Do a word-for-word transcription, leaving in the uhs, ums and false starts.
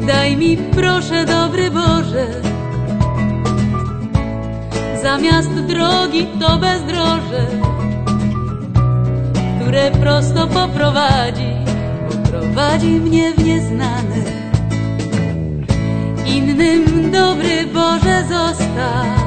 Daj mi proszę, dobry Boże, zamiast drogi to bezdroże, które prosto poprowadzi, poprowadzi mnie w nieznane. Innym, dobry Boże, zostaw.